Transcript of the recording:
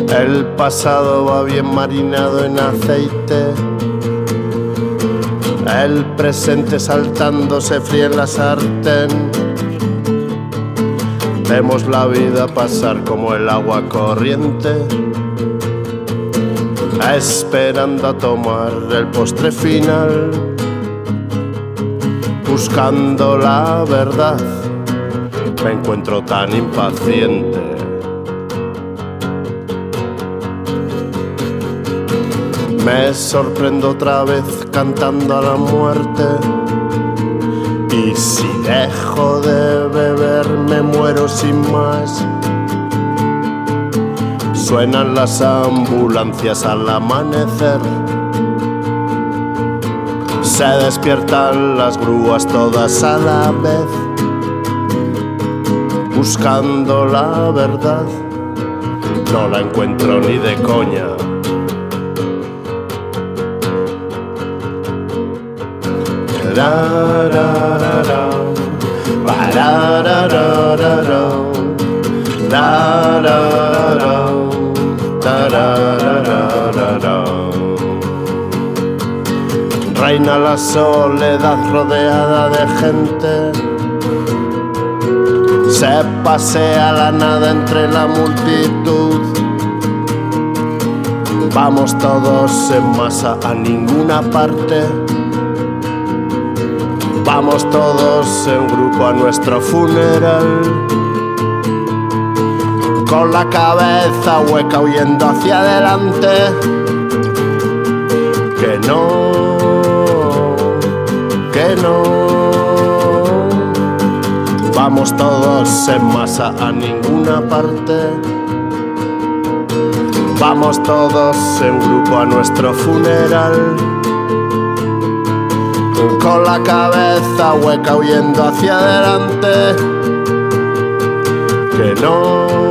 El pasado va bien marinado en aceite, el presente saltando se fríe en la sartén. Vemos la vida pasar como el agua corriente, esperando a tomar el postre final, buscando la verdad. Me encuentro tan impaciente. Me sorprendo otra vez cantando a la muerte, y si dejo de beber me muero sin más. Suenan las ambulancias al amanecer, se despiertan las grúas todas a la vez, buscando la verdad. No la encuentro ni de coña. Reina la soledad rodeada de gente, se pasea la nada entre la multitud. Vamos todos en masa a ninguna parte, vamos todos en grupo a nuestro funeral, con la cabeza hueca huyendo hacia adelante. Que no, que no. Vamos todos en masa a ninguna parte, vamos todos en grupo a nuestro funeral, con la cabeza hueca huyendo hacia adelante. Que no.